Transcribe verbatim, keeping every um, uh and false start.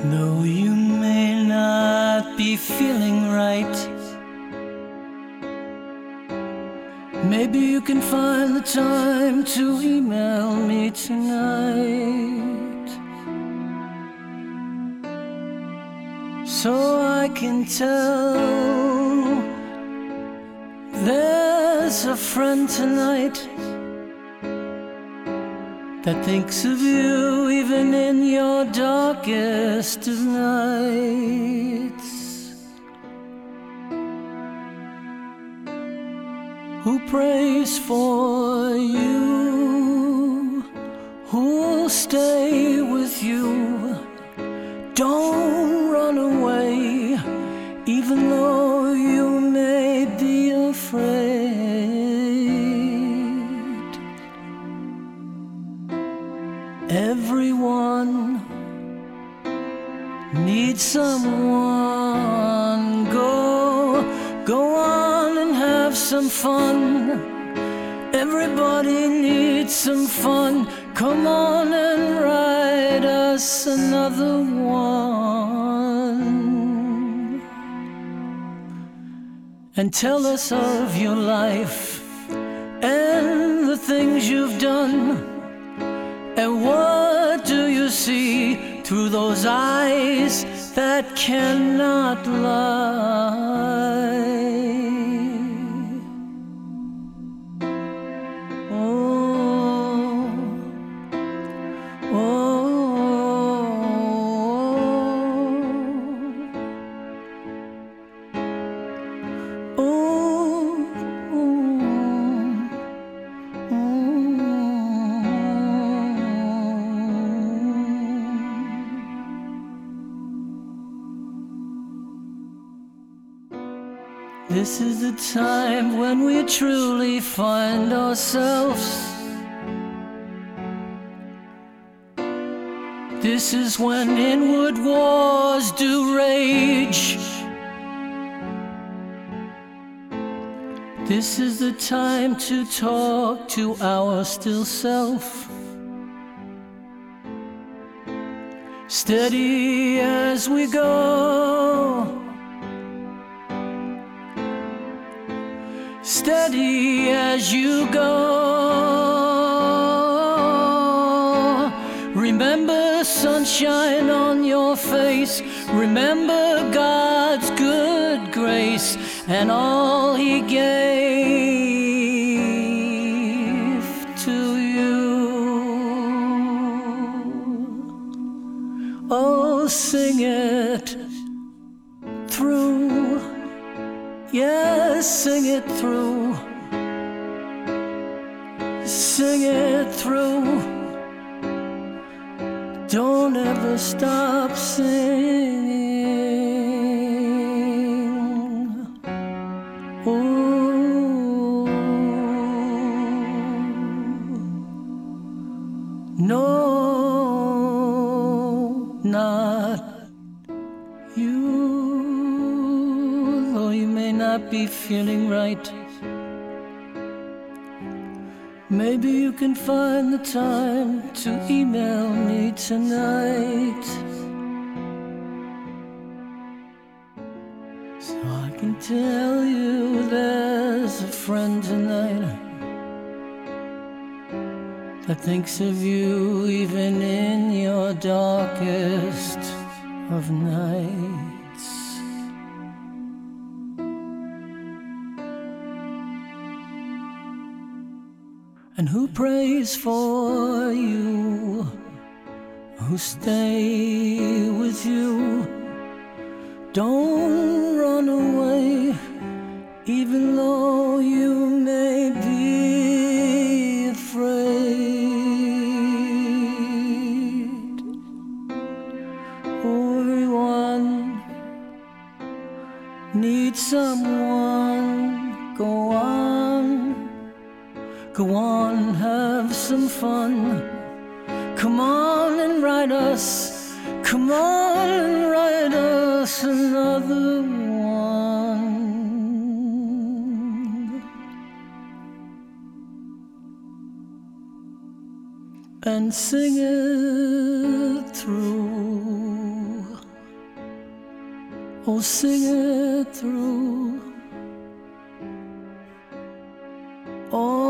Though you may not be feeling right, maybe you can find the time to email me tonight, so I can tell there's a friend tonight that thinks of you even in your darkest of nights, who prays for you, who'll stay with you. Don't run away, even though you may be afraid. Everyone needs someone. Go, go on and have some fun. Everybody needs some fun. Come on and write us another one, and tell us of your life and the things you've done. And what do you see through those eyes that cannot lie? Oh, oh, oh, oh, oh. This is the time when we truly find ourselves. This is when inward wars do rage. This is the time to talk to our still self, steady as we go, steady as you go. Remember sunshine on your face. Remember God's good grace and all He gave to you. Oh, sing it through. Yes, sing it through. Sing it through. Don't ever stop singing. Oh, no, not you. Though you may not be feeling right, maybe you can find the time to email me tonight, so I can tell you there's a friend tonight that thinks of you even in your darkest of nights. And who prays for you, who stay with you. Don't run away, even though you may be afraid. Everyone needs someone. Go on, go on, have some fun. Come on and write us. Come on and write us another one, and sing it through. sing it through. All